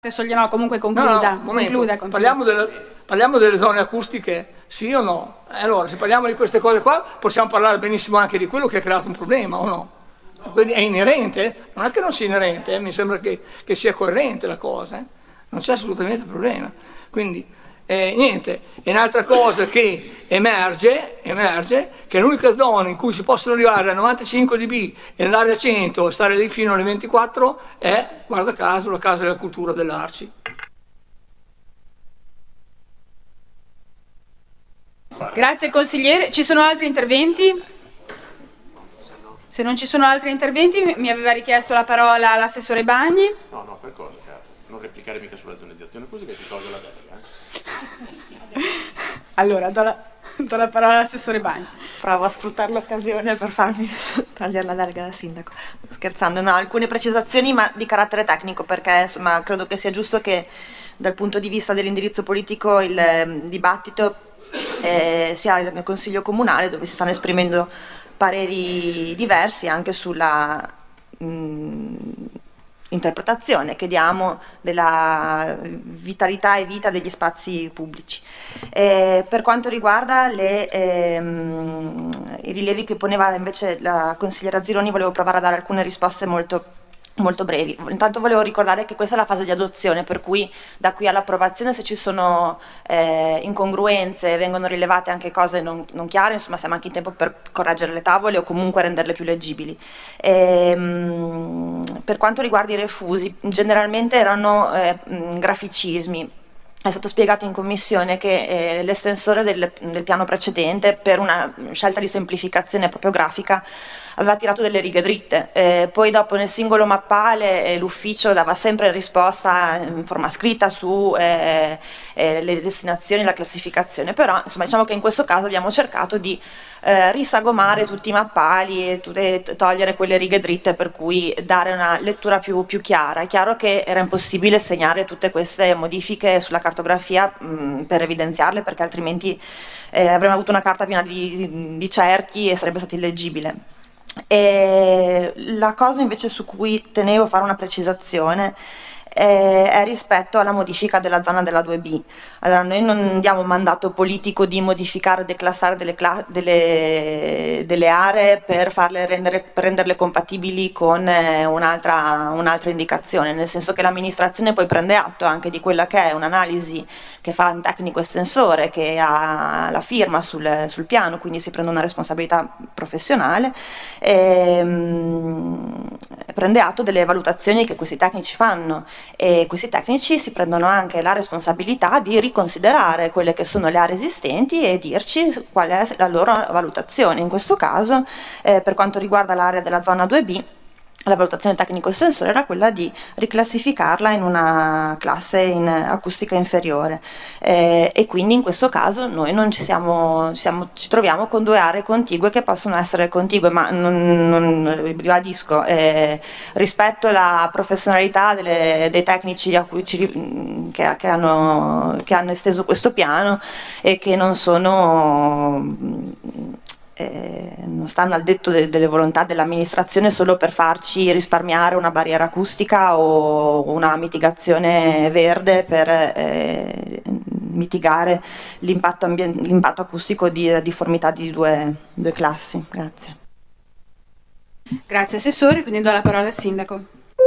Sogliano, comunque concluda. No, concluda. Parliamo delle zone acustiche, sì o no? Allora, se parliamo di queste cose qua, possiamo parlare benissimo anche di quello che ha creato un problema, o no? Quindi è inerente? Non è che non sia inerente, mi sembra che sia coerente la cosa, non c'è assolutamente problema. Quindi, niente, è un'altra cosa che emerge che l'unica zona in cui si possono arrivare a 95 dB e andare a 100 e stare lì fino alle 24 è, guarda caso, la Casa della Cultura dell'Arci. Grazie consigliere. Ci sono altri interventi? Se non ci sono altri interventi, mi aveva richiesto la parola l'assessore Bagni. No, per cosa, caro? Non replicare mica sulla zonizzazione, così che ti tolgo la delega. Allora, do la parola all'assessore Bagni. Provo a sfruttare l'occasione per farmi togliere la delega da sindaco. Scherzando, no, alcune precisazioni ma di carattere tecnico, perché insomma credo che sia giusto che dal punto di vista dell'indirizzo politico il dibattito sia nel Consiglio Comunale, dove si stanno esprimendo pareri diversi anche sulla interpretazione che diamo della vitalità e vita degli spazi pubblici. Per quanto riguarda i rilievi che poneva invece la consigliera Zironi, volevo provare a dare alcune risposte molto brevi. Intanto volevo ricordare che questa è la fase di adozione, per cui da qui all'approvazione, se ci sono incongruenze, vengono rilevate anche cose non chiare, insomma siamo anche in tempo per correggere le tavole o comunque renderle più leggibili. Per quanto riguarda i refusi, generalmente erano graficismi. È stato spiegato in commissione che l'estensore del piano precedente, per una scelta di semplificazione proprio grafica, aveva tirato delle righe dritte, poi dopo nel singolo mappale l'ufficio dava sempre risposta in forma scritta su le destinazioni e la classificazione, però insomma diciamo che in questo caso abbiamo cercato di risagomare tutti i mappali e togliere quelle righe dritte, per cui dare una lettura più chiara. È chiaro che era impossibile segnare tutte queste modifiche sulla cartografia per evidenziarle, perché altrimenti avremmo avuto una carta piena di cerchi e sarebbe stato illeggibile. E la cosa invece su cui tenevo a fare una precisazione è rispetto alla modifica della zona della 2B. Allora, noi non diamo mandato politico di modificare o declassare delle aree per renderle compatibili con un'altra indicazione, nel senso che l'amministrazione poi prende atto anche di quella che è un'analisi che fa un tecnico estensore che ha la firma sul piano, quindi si prende una responsabilità professionale e prende atto delle valutazioni che questi tecnici fanno, e questi tecnici si prendono anche la responsabilità di riconsiderare quelle che sono le aree esistenti e dirci qual è la loro valutazione. In questo caso, per quanto riguarda l'area della zona 2B, la valutazione tecnico-estensore era quella di riclassificarla in una classe in acustica inferiore, e quindi in questo caso noi non ci troviamo con due aree contigue che possono essere contigue, ma non ribadisco, rispetto alla professionalità dei tecnici a cui che hanno esteso questo piano e che non stanno al detto delle volontà dell'amministrazione solo per farci risparmiare una barriera acustica o una mitigazione verde per mitigare l'impatto acustico di difformità di due classi. Grazie. Grazie Assessore, quindi do la parola al Sindaco.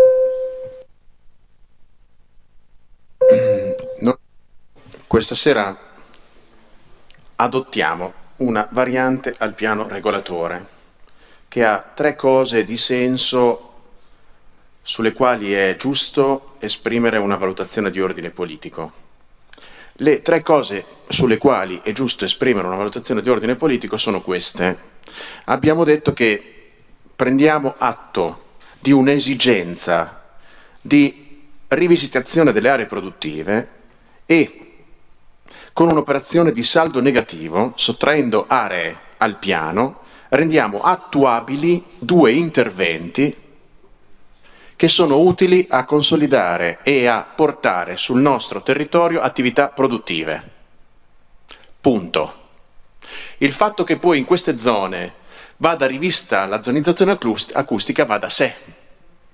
Noi questa sera adottiamo una variante al piano regolatore che ha 3 cose di senso sulle quali è giusto esprimere una valutazione di ordine politico. Le 3 cose sulle quali è giusto esprimere una valutazione di ordine politico sono queste. Abbiamo detto che prendiamo atto di un'esigenza di rivisitazione delle aree produttive e con un'operazione di saldo negativo, sottraendo aree al piano, rendiamo attuabili 2 interventi che sono utili a consolidare e a portare sul nostro territorio attività produttive. Punto. Il fatto che poi in queste zone vada rivista la zonizzazione acustica va da sé.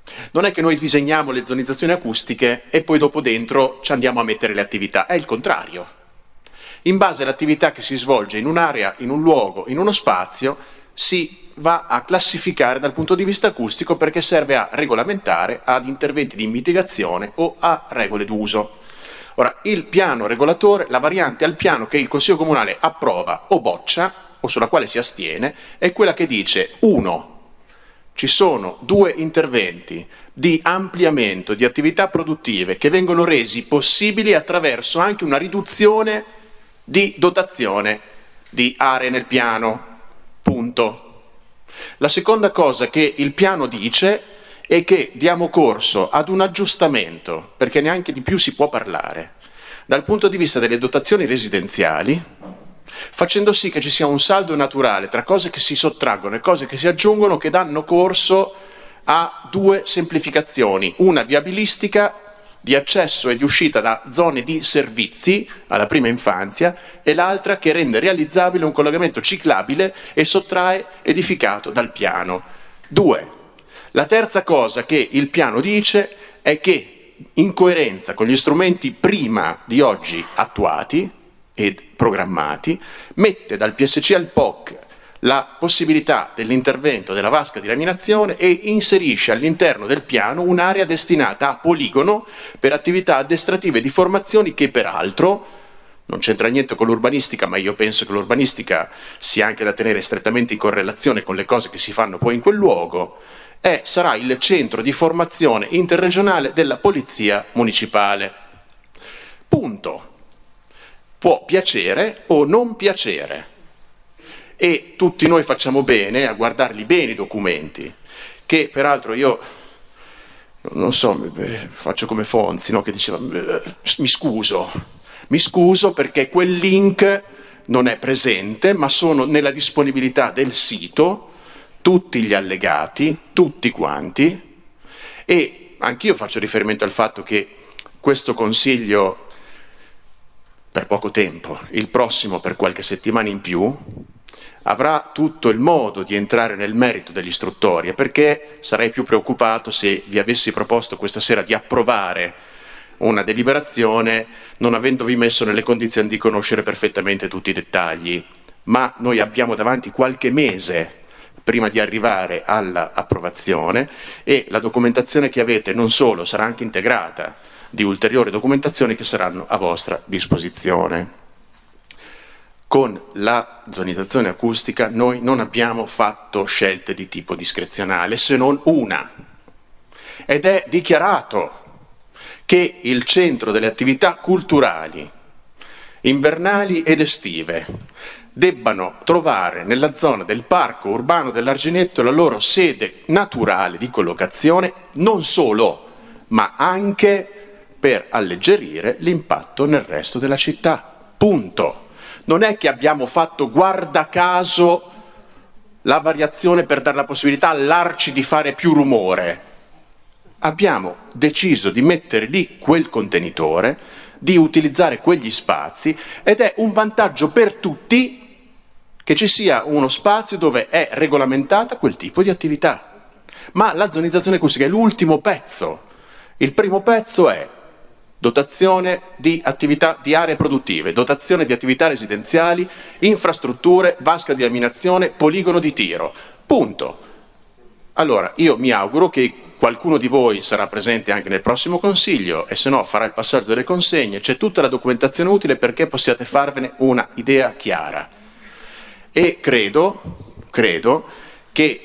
Non è che noi disegniamo le zonizzazioni acustiche e poi dopo dentro ci andiamo a mettere le attività, è il contrario. In base all'attività che si svolge in un'area, in un luogo, in uno spazio, si va a classificare dal punto di vista acustico perché serve a regolamentare, ad interventi di mitigazione o a regole d'uso. Ora, il piano regolatore, la variante al piano che il Consiglio Comunale approva o boccia, o sulla quale si astiene, è quella che dice: 1. Ci sono 2 interventi di ampliamento di attività produttive che vengono resi possibili attraverso anche una riduzione di dotazione di aree nel piano. Punto. La seconda cosa che il piano dice è che diamo corso ad un aggiustamento, perché neanche di più si può parlare, dal punto di vista delle dotazioni residenziali, facendo sì che ci sia un saldo naturale tra cose che si sottraggono e cose che si aggiungono, che danno corso a 2 semplificazioni: una viabilistica di accesso e di uscita da zone di servizi alla prima infanzia e l'altra che rende realizzabile un collegamento ciclabile e sottrae edificato dal piano. 2. La terza cosa che il piano dice è che, in coerenza con gli strumenti prima di oggi attuati e programmati, mette dal PSC al POC la possibilità dell'intervento della vasca di laminazione e inserisce all'interno del piano un'area destinata a poligono per attività addestrative di formazioni che peraltro non c'entra niente con l'urbanistica, ma io penso che l'urbanistica sia anche da tenere strettamente in correlazione con le cose che si fanno poi in quel luogo. Sarà il centro di formazione interregionale della Polizia Municipale. Punto. Può piacere o non piacere. E tutti noi facciamo bene a guardarli bene i documenti, che peraltro io, non so, faccio come Fonzi, no? Che diceva mi scuso perché quel link non è presente, ma sono nella disponibilità del sito tutti gli allegati, tutti quanti, e anch'io faccio riferimento al fatto che questo Consiglio per poco tempo, il prossimo per qualche settimana in più, avrà tutto il modo di entrare nel merito dell'istruttoria, perché sarei più preoccupato se vi avessi proposto questa sera di approvare una deliberazione non avendovi messo nelle condizioni di conoscere perfettamente tutti i dettagli. Ma noi abbiamo davanti qualche mese prima di arrivare all'approvazione e la documentazione che avete non solo sarà anche integrata di ulteriori documentazioni che saranno a vostra disposizione. Con la zonizzazione acustica noi non abbiamo fatto scelte di tipo discrezionale, se non una, ed è dichiarato che il centro delle attività culturali invernali ed estive debbano trovare nella zona del parco urbano dell'Arginetto la loro sede naturale di collocazione, non solo, ma anche per alleggerire l'impatto nel resto della città. Punto. Non è che abbiamo fatto guarda caso la variazione per dare la possibilità all'Arci di fare più rumore. Abbiamo deciso di mettere lì quel contenitore, di utilizzare quegli spazi, ed è un vantaggio per tutti che ci sia uno spazio dove è regolamentata quel tipo di attività. Ma la zonizzazione acustica è l'ultimo pezzo. Il primo pezzo è dotazione di attività di aree produttive, dotazione di attività residenziali, infrastrutture, vasca di laminazione, poligono di tiro. Punto. Allora, io mi auguro che qualcuno di voi sarà presente anche nel prossimo Consiglio e se no farà il passaggio delle consegne, c'è tutta la documentazione utile perché possiate farvene una idea chiara. E credo che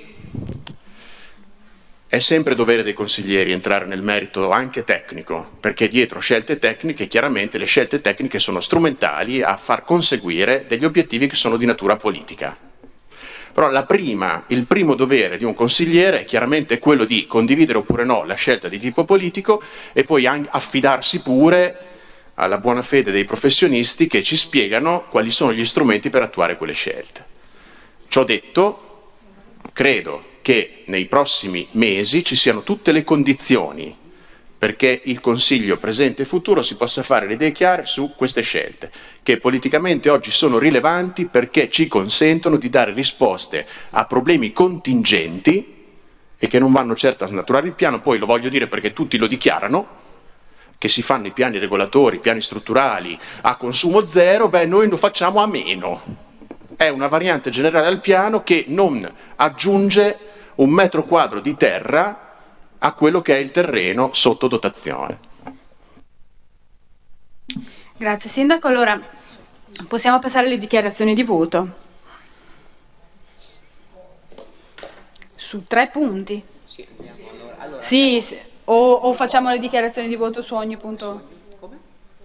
è sempre dovere dei consiglieri entrare nel merito anche tecnico, perché dietro scelte tecniche, chiaramente le scelte tecniche sono strumentali a far conseguire degli obiettivi che sono di natura politica. Però il primo dovere di un consigliere è chiaramente quello di condividere oppure no la scelta di tipo politico e poi affidarsi pure alla buona fede dei professionisti che ci spiegano quali sono gli strumenti per attuare quelle scelte. Ciò detto, credo che nei prossimi mesi ci siano tutte le condizioni perché il Consiglio presente e futuro si possa fare le idee chiare su queste scelte, che politicamente oggi sono rilevanti perché ci consentono di dare risposte a problemi contingenti e che non vanno certo a snaturare il piano. Poi lo voglio dire perché tutti lo dichiarano, che si fanno i piani regolatori, i piani strutturali a consumo zero, beh noi lo facciamo a meno. È una variante generale al piano che non aggiunge un metro quadro di terra a quello che è il terreno sotto dotazione. Grazie Sindaco, allora possiamo passare alle dichiarazioni di voto. Su 3 punti. Sì, o facciamo le dichiarazioni di voto su ogni punto? Come?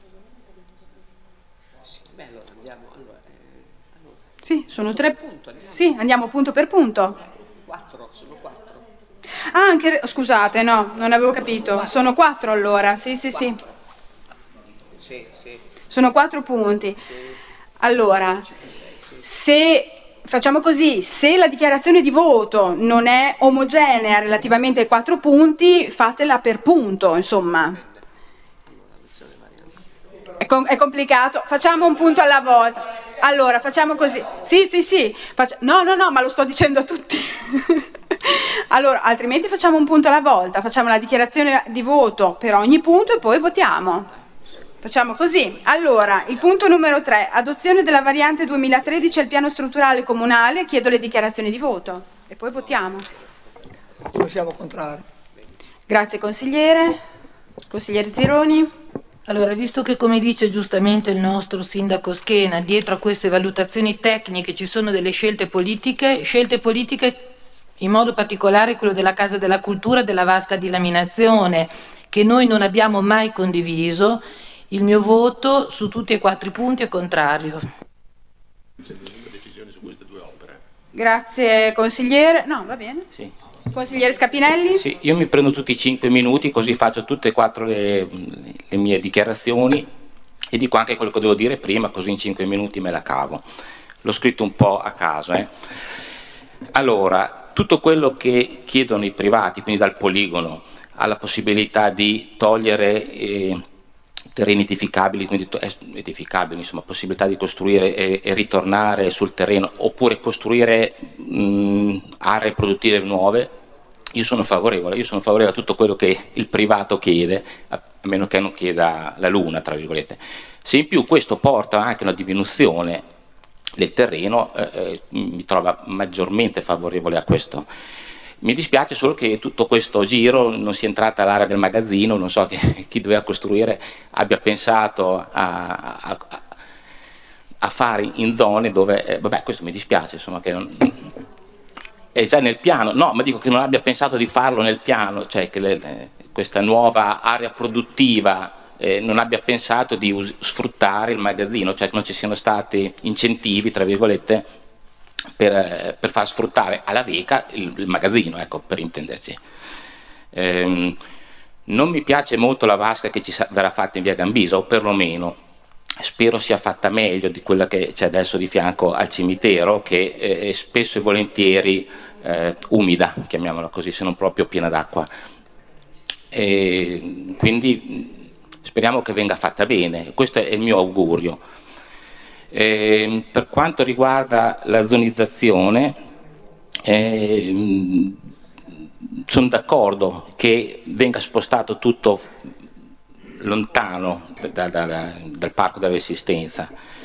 Sì, beh, allora andiamo. Sì, sono 3 punti. Sì, andiamo punto per punto. 4, sono 4. Ah, anche, scusate, no, non avevo capito. Sono 4 allora, sì. Sì. Sono 4 punti. Allora, se facciamo così, se la dichiarazione di voto non è omogenea relativamente ai 4 punti, fatela per punto, insomma. È complicato, facciamo un punto alla volta. Allora, facciamo così. Sì. No, ma lo sto dicendo a tutti. Allora, altrimenti facciamo un punto alla volta, facciamo la dichiarazione di voto per ogni punto e poi votiamo. Facciamo così. Allora, il punto numero 3, adozione della variante 2013 al piano strutturale comunale, chiedo le dichiarazioni di voto e poi votiamo. Noi siamo contrari. Grazie consigliere. Consigliere Zironi. Allora, visto che come dice giustamente il nostro sindaco Schena, dietro a queste valutazioni tecniche ci sono delle scelte politiche in modo particolare quello della Casa della Cultura, della vasca di laminazione, che noi non abbiamo mai condiviso, il mio voto su tutti e 4 i punti è contrario. Grazie consigliere. No, va bene. Sì. Consigliere Scapinelli? Sì, io mi prendo tutti i 5 minuti, così faccio tutte e 4 le mie dichiarazioni e dico anche quello che devo dire prima, così in 5 minuti me la cavo. L'ho scritto un po' a caso. Allora, tutto quello che chiedono i privati, quindi dal poligono, alla possibilità di togliere terreni edificabili, quindi edificabili, insomma, possibilità di costruire e ritornare sul terreno, oppure costruire aree produttive nuove, io sono favorevole a tutto quello che il privato chiede, a meno che non chieda la luna, tra virgolette. Se in più questo porta anche una diminuzione del terreno, mi trova maggiormente favorevole a questo. Mi dispiace solo che tutto questo giro non sia entrata all'area del magazzino, non so che chi doveva costruire abbia pensato a fare in zone dove, vabbè, questo mi dispiace, insomma, che non, è già nel piano, no, ma dico che non abbia pensato di farlo nel piano, cioè che questa nuova area produttiva non abbia pensato di sfruttare il magazzino, cioè che non ci siano stati incentivi, tra virgolette, per far sfruttare alla Veca il magazzino, ecco, per intenderci. Non mi piace molto la vasca che ci verrà fatta in via Gambisa, o perlomeno spero sia fatta meglio di quella che c'è adesso di fianco al cimitero, che è spesso e volentieri umida, chiamiamola così, se non proprio piena d'acqua. Quindi speriamo che venga fatta bene, questo è il mio augurio. Per quanto riguarda la zonizzazione, sono d'accordo che venga spostato tutto lontano dal Parco della Resistenza,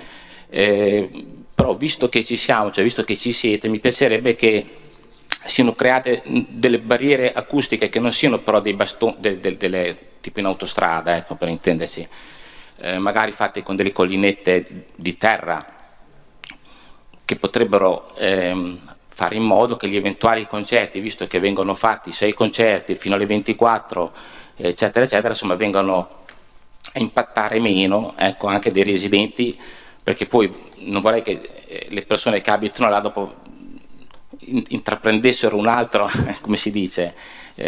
però visto che ci siamo, cioè visto che ci siete, mi piacerebbe che siano create delle barriere acustiche che non siano però dei bastoni, tipo in autostrada, ecco, per intenderci. Magari fatte con delle collinette di terra che potrebbero fare in modo che gli eventuali concerti, visto che vengono fatti 6 concerti fino alle 24, eccetera, eccetera, insomma, vengano a impattare meno, ecco, anche dei residenti, perché poi non vorrei che le persone che abitano là dopo intraprendessero un altro, come si dice,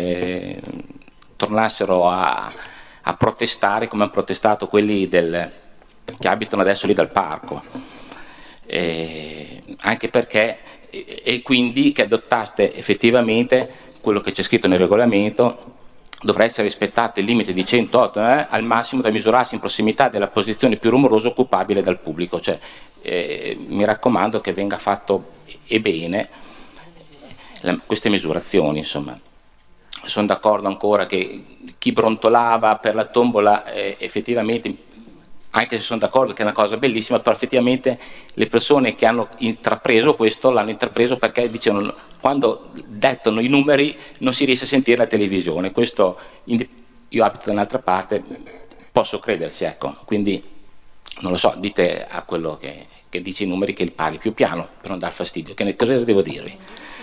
tornassero a protestare come hanno protestato quelli che abitano adesso lì dal parco, anche perché, e quindi che adottaste effettivamente quello che c'è scritto nel regolamento. Dovrà essere rispettato il limite di 108 al massimo da misurarsi in prossimità della posizione più rumorosa occupabile dal pubblico, cioè mi raccomando che venga fatto e bene queste misurazioni, insomma. sono d'accordo ancora che chi brontolava per la tombola effettivamente, anche se sono d'accordo che è una cosa bellissima, però effettivamente le persone che hanno intrapreso questo l'hanno intrapreso perché dicevano, quando dettano i numeri non si riesce a sentire la televisione. Questo, io abito da un'altra parte, posso crederci, ecco. Quindi non lo so, dite a quello che dice i numeri che parli più piano per non dar fastidio. Cosa devo dirvi?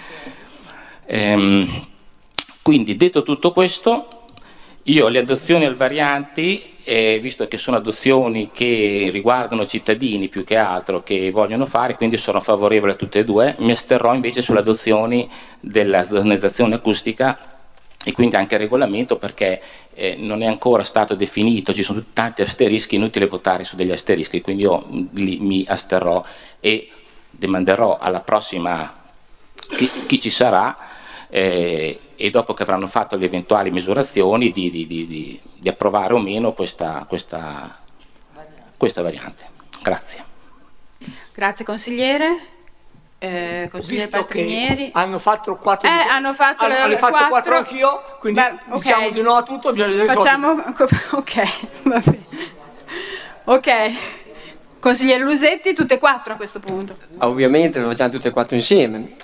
Quindi, detto tutto questo, io le adozioni al varianti, visto che sono adozioni che riguardano cittadini più che altro che vogliono fare, quindi sono favorevole a tutte e due, mi asterrò invece sulle adozioni della zonizzazione acustica e quindi anche il regolamento, perché non è ancora stato definito, ci sono tanti asterischi, inutile votare su degli asterischi, quindi io mi asterrò e demanderò alla prossima chi ci sarà, e dopo che avranno fatto le eventuali misurazioni di approvare o meno questa variante. Grazie. Grazie consigliere. Consigliere Paltrinieri. Hanno fatto 4 hanno fatto le faccio 4 anch'io, quindi okay. Diciamo di no a tutto, bisogna facciamo ok, va bene. Ok. Consigliere Lusetti, tutte e 4 a questo punto. Ovviamente lo facciamo tutte e 4 insieme.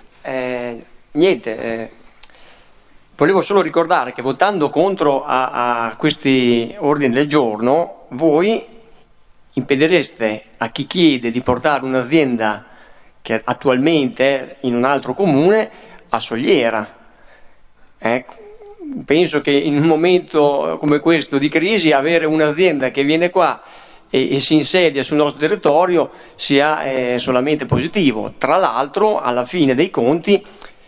Volevo solo ricordare che votando contro a questi ordini del giorno, voi impedireste a chi chiede di portare un'azienda che attualmente è in un altro comune a Sogliera. Penso che in un momento come questo di crisi avere un'azienda che viene qua e si insedia sul nostro territorio sia solamente positivo. Tra l'altro, alla fine dei conti,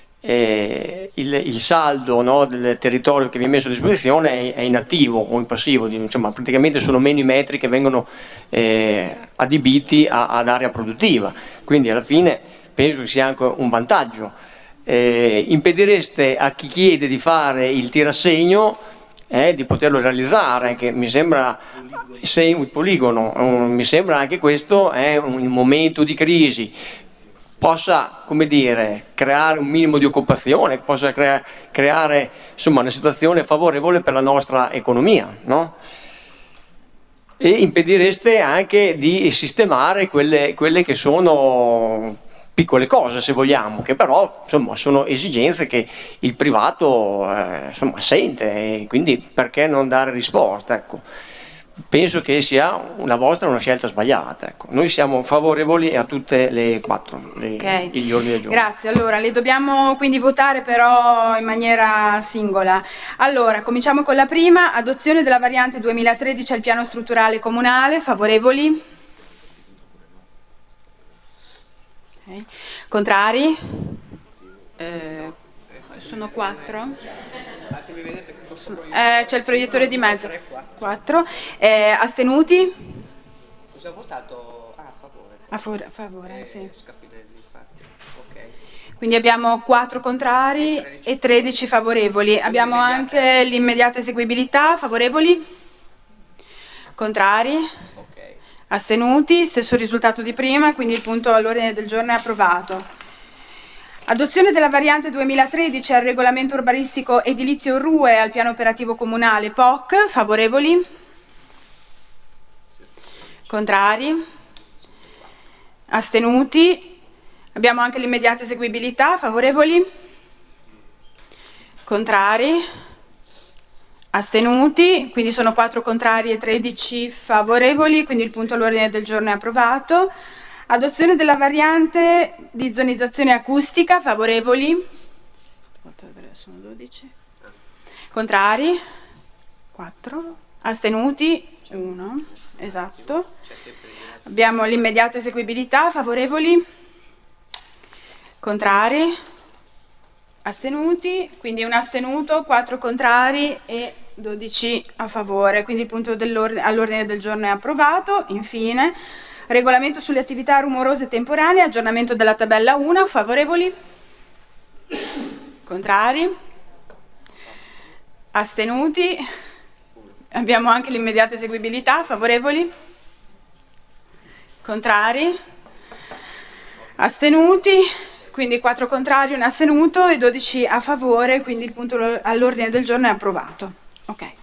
il saldo, no, del territorio che viene messo a disposizione è in attivo o in passivo, insomma praticamente sono meno i metri che vengono adibiti ad area produttiva, quindi alla fine penso che sia anche un vantaggio. Impedireste a chi chiede di fare il tirassegno di poterlo realizzare, che mi sembra, se un poligono, mi sembra anche questo è un momento di crisi, possa, come dire, creare un minimo di occupazione, possa creare insomma una situazione favorevole per la nostra economia, no? E impedireste anche di sistemare quelle che sono piccole cose, se vogliamo, che però insomma sono esigenze che il privato insomma sente, e quindi perché non dare risposta, ecco. Penso che sia una scelta sbagliata, ecco. Noi siamo favorevoli a tutte le 4 gli ordini del giorno. Grazie, allora le dobbiamo quindi votare però in maniera singola. Allora, cominciamo con la prima, adozione della variante 2013 al piano strutturale comunale, favorevoli? Okay. Contrari? Sono 4. C'è il proiettore di mezzo. 4. Astenuti? Cosa ha votato? A favore. A favore, sì. Quindi abbiamo 4 contrari e 13 favorevoli. Abbiamo anche l'immediata eseguibilità. Favorevoli? Contrari? Astenuti? Stesso risultato di prima, quindi il punto all'ordine del giorno è approvato. Adozione della variante 2013 al regolamento urbanistico edilizio RUE al piano operativo comunale POC. Favorevoli? Contrari? Astenuti? Abbiamo anche l'immediata eseguibilità. Favorevoli? Contrari? Astenuti? Quindi sono 4 contrari e 13 favorevoli, quindi il punto all'ordine del giorno è approvato. Adozione della variante di zonizzazione acustica. Favorevoli? Sono 12. Contrari? 4. Astenuti? 1. Esatto. Abbiamo l'immediata eseguibilità. Favorevoli? Contrari? Astenuti? Quindi un astenuto, 4 contrari e 12 a favore. Quindi il punto all'ordine del giorno è approvato. Infine, regolamento sulle attività rumorose temporanee, aggiornamento della tabella 1. Favorevoli? Contrari? Astenuti? Abbiamo anche l'immediata eseguibilità. Favorevoli? Contrari? Astenuti? quindi 4 contrari, 1 astenuto e 12 a favore, quindi il punto all'ordine del giorno è approvato. Ok.